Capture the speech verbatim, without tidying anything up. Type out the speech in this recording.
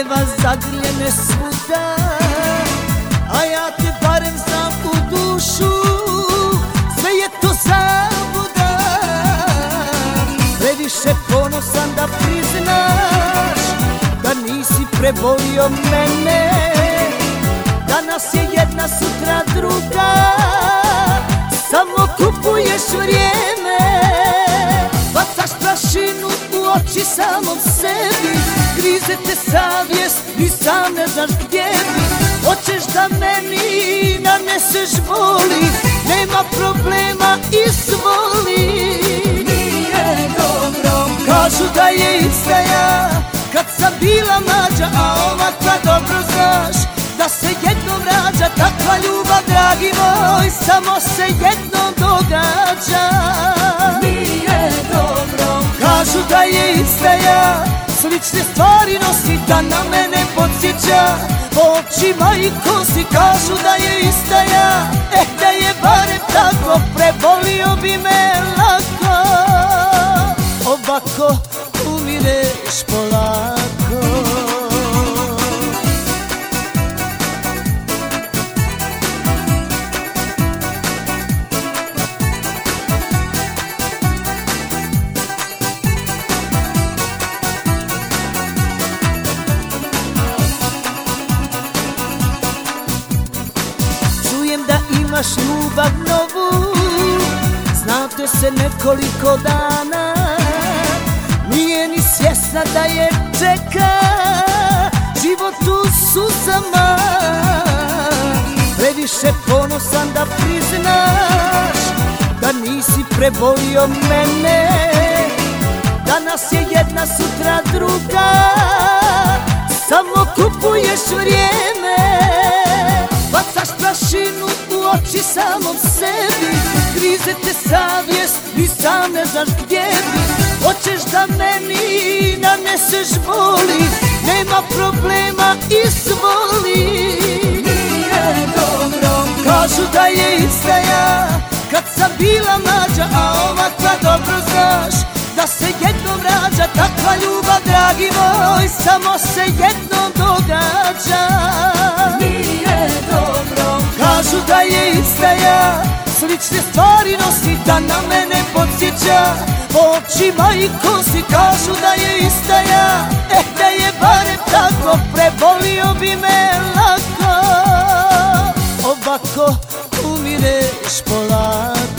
drva zagrljene svuda, a ja te barem znam u dušu, sve je to zabuda. Previše ponosan da priznaš da nisi prebolio mene, danas je jedna, sutra druga, samo kupuješ vrijeme. Bacaš prašinu u oči samom sebi, grize te savjest i sam ne znaš gdje bi. Hoćeš da meni naneseš boli, nema problema, izvoli. Nije dobro, kažu da je izdaja kad sam bila mlađa, a ovakva dobro znaš da se jednom rađa. Takva ljubav, dragi moj, samo se jednom događa. Nije dobro, kažu da je izdaja, slične stvari nosi, da na mene podsjeća. Očima i kosi kažu da je izdaja, eh da je barem tako, prebolio bi me lako. Ovako umireš polako. Imaš ljubav novu, znate se nekoliko dana, nije ni svjesna da je čeka, život u suzama. Previše ponosan da priznaš da nisi prebolio mene, danas je jedna, sutra druga, samo kupuješ vrijeme. Bacaš prašinu u oči samom sebi, grize te savjest i sam ne znaš gdje bi. Hoćeš da meni naneseš boli, nema problema, izvoli. Nije dobro, kažu da je izdaja kad sam bila mlađa, a ovakva dobro znaš da se jednom rađa. Takva ljubav, dragi moj, samo se jednom događa. Nije dobro, kažu da je izdaja, slične stvari nosi, da na mene podsjeća. Očima i kosi kažu da je izdaja, eh da je barem tako, prebolio bi me lako. Ovako umireš polako.